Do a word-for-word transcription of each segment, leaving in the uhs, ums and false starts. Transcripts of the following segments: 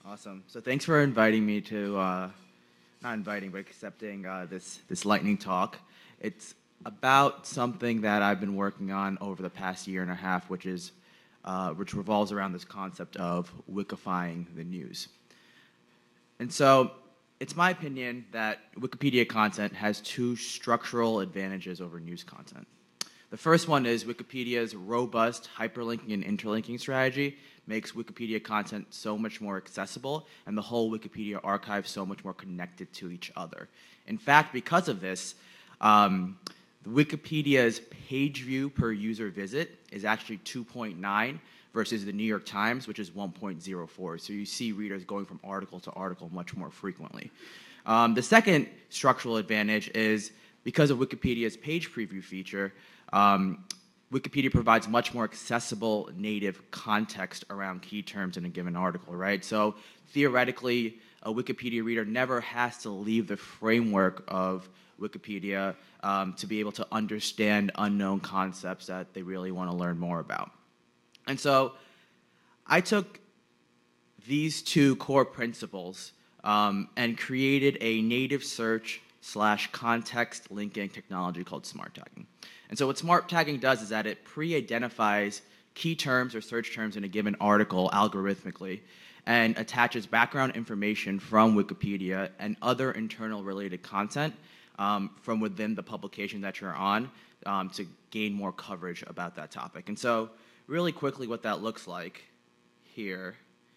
Awesome. So thanks for inviting me to, uh, not inviting, but accepting uh, this, this lightning talk. It's about something that I've been working on over the past year and a half, which is, uh, which revolves around this concept of wikifying the news. And so it's my opinion that Wikipedia content has two structural advantages over news content. The first one is Wikipedia's robust hyperlinking and interlinking strategy makes Wikipedia content so much more accessible and the whole Wikipedia archive so much more connected to each other. In fact, because of this, um, Wikipedia's page view per user visit is actually two point nine versus the New York Times, which is one point zero four. So you see readers going from article to article much more frequently. Um, the second structural advantage is because of Wikipedia's page preview feature, um, Wikipedia provides much more accessible native context around key terms in a given article, right? So theoretically, a Wikipedia reader never has to leave the framework of Wikipedia um, to be able to understand unknown concepts that they really want to learn more about. And so I took these two core principles um, and created a native search slash context linking technology called smart tagging. And so what smart tagging does is that it pre-identifies key terms or search terms in a given article algorithmically and attaches background information from Wikipedia and other internal related content um, from within the publication that you're on um, to gain more coverage about that topic. And so really quickly what that looks like here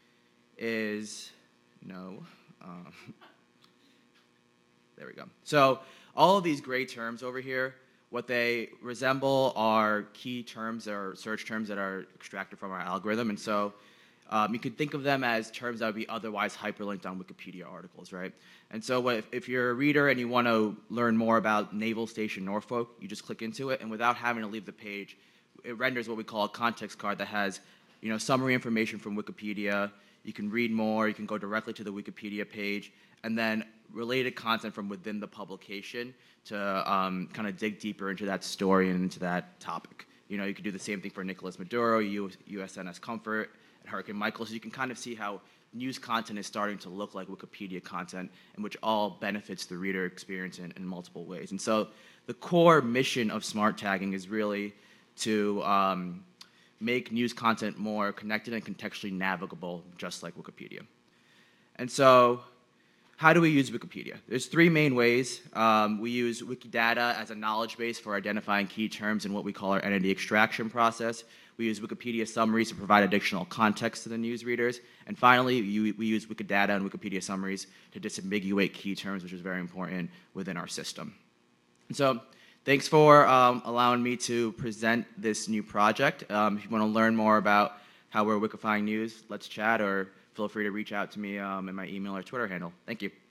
is, no, um, there we go. So all of these gray terms over here, what they resemble are key terms or search terms that are extracted from our algorithm. And so um, you could think of them as terms that would be otherwise hyperlinked on Wikipedia articles, right? And so what if, if you're a reader and you want to learn more about Naval Station Norfolk, you just click into it, and without having to leave the page, it renders what we call a context card that has, you know, summary information from Wikipedia. You can read more, you can go directly to the Wikipedia page, and then related content from within the publication to um, kind of dig deeper into that story and into that topic. You know, you could do the same thing for Nicolas Maduro, U S N S Comfort, and Hurricane Michael, so you can kind of see how news content is starting to look like Wikipedia content, and which all benefits the reader experience in, in multiple ways. And so the core mission of smart tagging is really to um, make news content more connected and contextually navigable, just like Wikipedia. And so how do we use Wikipedia? There's three main ways. Um, we use Wikidata as a knowledge base for identifying key terms in what we call our entity extraction process. We use Wikipedia summaries to provide additional context to the news readers. And finally, you, we use Wikidata and Wikipedia summaries to disambiguate key terms, which is very important within our system. And so thanks for um, allowing me to present this new project. Um, if you want to learn more about how we're wikifying news, let's chat, or feel free to reach out to me um, in my email or Twitter handle. Thank you.